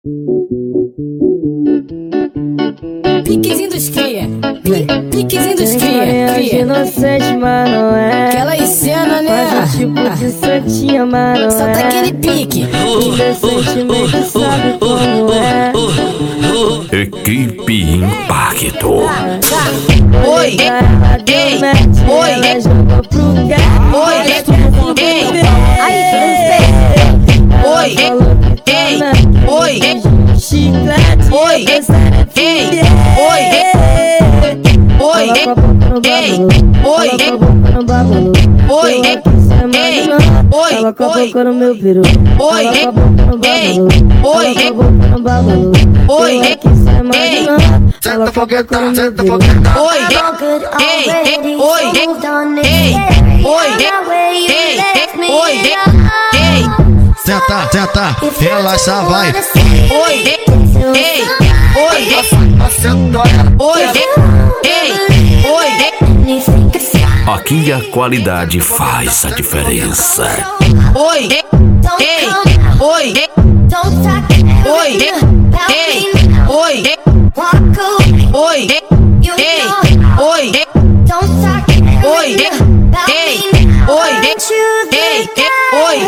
Piquezinho dos cria, piquezinho dos cria. Inocente, mas não é. Aquela cena, né? Faz um tipo de santinha, mas não Só tá é. aquele pique. Indecentemente sabe como é. Equipe Impacto. Oi, ei, oi, Ela jogou pro gato. oi, ei, Aí, oi, ei, oi, chiclete. oi, ei, oi, oi, ei, oi, oi, oi, Tava com a boca no meu peru. oi, oi, oi, Tava com a boca no meu peru. oi, ei, oi, ei, oi, oi, ei, Senta, senta, relaxa, vai. oi, ei, oi, oi, ei, oi, Aqui a qualidade faz a diferença. oi, ei, oi, oi, ei, oi, oi, ei, oi, oi, oi, oi,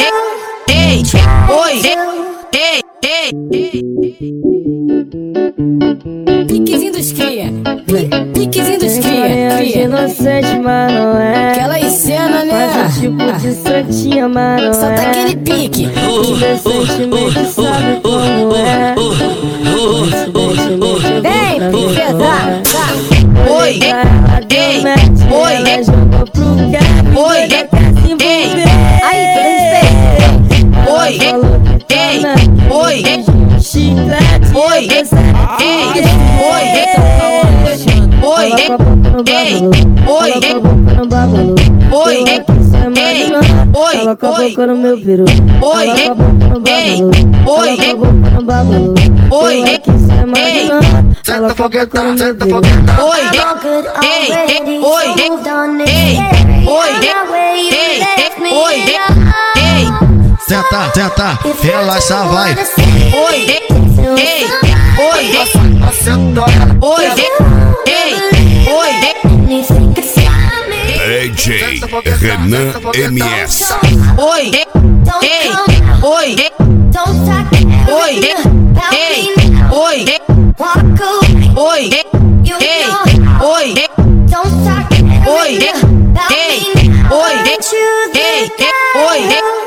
piquezinho dos cria, piquezinho dos cria. Inocente, mas não é. Aquela cena, né? Faz um tipo de santinha, mas não Só tá é. aquele pique. Indecentemente sabe como é. Vem, pesar. Oi, ei, oi, Ela jogou pro gato. oi, ei, Aí, oi, ei, oi, chiclete. oi, ei, oi, oi, oi, oi, oi, Tava com a boca no meu peru. oi, oi, oi, Tava com a boca no meu peru. oi, oi, oi, Senta, senta, relaxa, vai. oi, oi, oi, DJ Renan MS. oi, oi, oi, oi, oi, oi, oi,